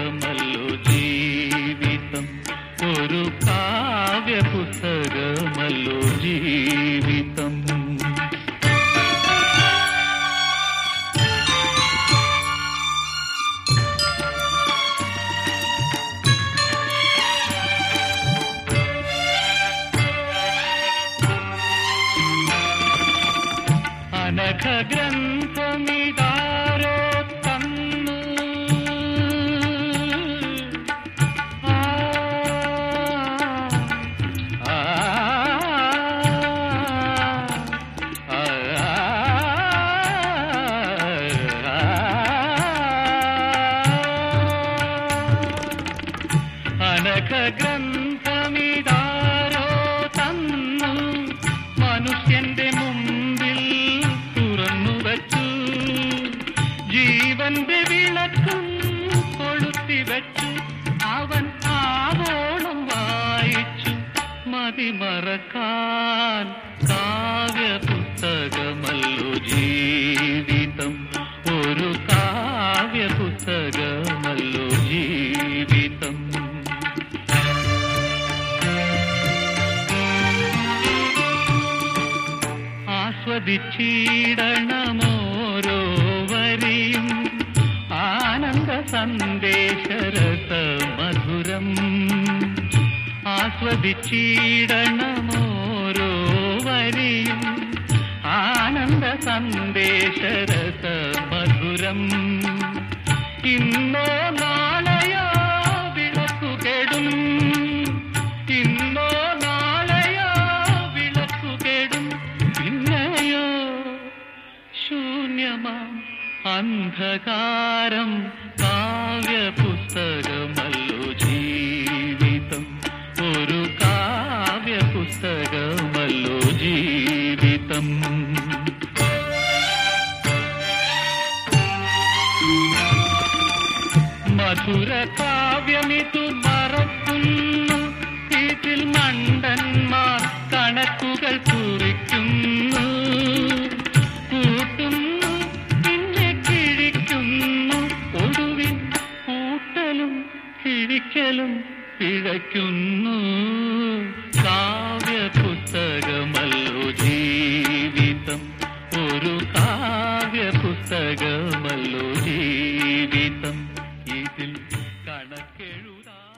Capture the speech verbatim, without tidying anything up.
പുസ്തകമല്ലോ ജീവിതം, ഒരു കാവ്യ പുസ്തകമല്ലോ ജീവിതം. അനഘ ഗ്രന്ഥമിതാരോ തന്നു, ആ ആ അനഘ ഗ്രന്ഥമിതാരോ തന്നു, മനുഷ്യന്റെ മുമ്പിൽ തുറന്നുവച്ചു, ജീവന്റെ വിളക്കും കൊളുത്തിവച്ചു. അവൻ ആവോളം വായിച്ചു മതിമറക്കാൻ കാവ്യ പുസ്തകമല്ലോ ജീവിതം, ഒരു കാവ്യ പുസ്തകമല്ലോ ജീവിതം. ആസ്വദിച്ചിടണമോരോ വരിയും ആനന്ദ സന്ദേശരസ മധുരം, ആസ്വദിച്ചിടണമോരോ വരിയും ആനന്ദ സന്ദേശരസ മധുരം. ഇന്നോ നാളെയോ വിളക്കുകെടും, ഇന്നോ നാളെയോ വിളക്കുകെടും, പിന്നെയോ ശൂന്യമാം അന്ധകാരം. കാവ്യ പുസ്തകമല്ലോ ജീവിതം, ഒരു കാവ്യ പുസ്തകമല്ലോ ജീവിതം. മധുര കാവ്യമിതു മറക്കുന്നു, ഇതിൽ മണ്ടന്മാർ കണക്കുകൾ കുറിക്കുന്നു, കൂട്ടുന്നു പിന്നെ കിഴിക്കുന്നു, ഒടുവിൽ കൂട്ടലും കിഴിക്കലും പിഴയ്ക്കുന്നു. കാവ്യ പുസ്തകമല്ലോ ജീവിതം, ഒരു കാവ്യ പുസ്തകമല്ലോ ജീവിതം, ഇതിൽ കണക്കെഴുതാ.